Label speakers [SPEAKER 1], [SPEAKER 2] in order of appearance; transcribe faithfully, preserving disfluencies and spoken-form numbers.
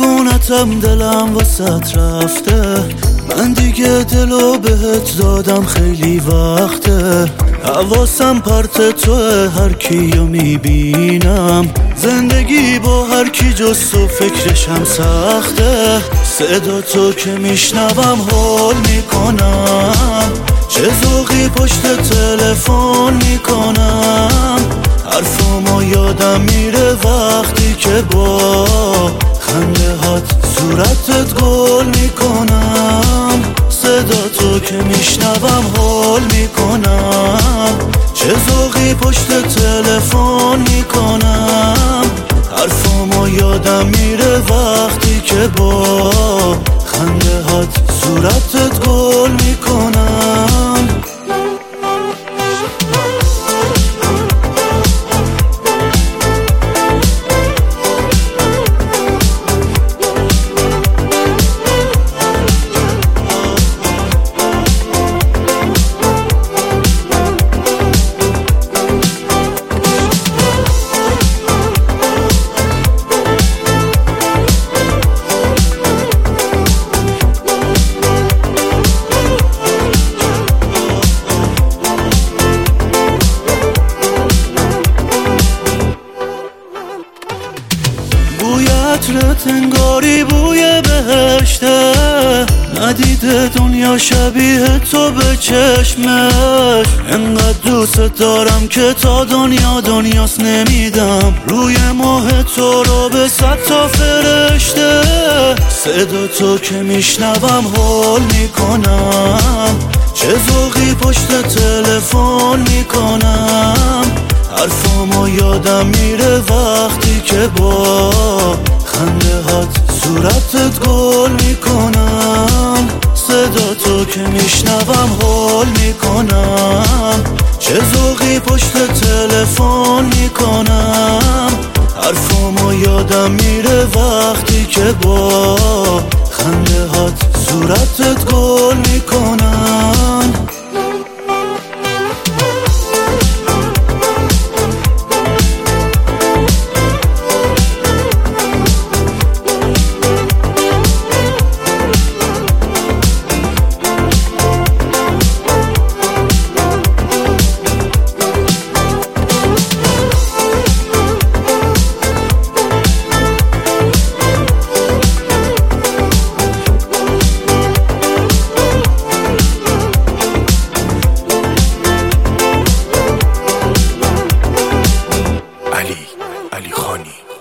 [SPEAKER 1] دیوونتم دلم واسط رفته، من دیگه دلو بهت دادم خیلی وقته. حواسم پرت توه، هر کیو میبینم زندگی با هر کی جز تو فکرشم سخته. صدا تو که میشنوم حال میکنم، چه ذوقی پشت تلفن میکنم. حرفامو یادم میره وقتی که با خنده هات صورتت گل میکنم. صدا تو که میشنوم حال میکنم، چه ذوقی پشت تلفن میکنم. حرفامو یادم میره وقتی که با خنده هات صورتت گل میکنم. عطرت انگاری بوی بهشته، ندیده دنیا شبیه تو به چشمش. انقدر دوست دارم که تا دنیا دنیاست نمیدم روی ماه تو رو به صد تا فرشته. صدا تو که میشنوم حال میکنم، چه ذوقی پشت تلفن میکنم. حرفامو یادم میره وقتی که با خنده هات صورتت گل میکنم. صدا تو که میشنوم حال میکنم، چه ذوقی پشت تلفن میکنم. حرفامو یادم میره وقتی که با خنده هات صورتت گل میکنم.
[SPEAKER 2] علی خانی.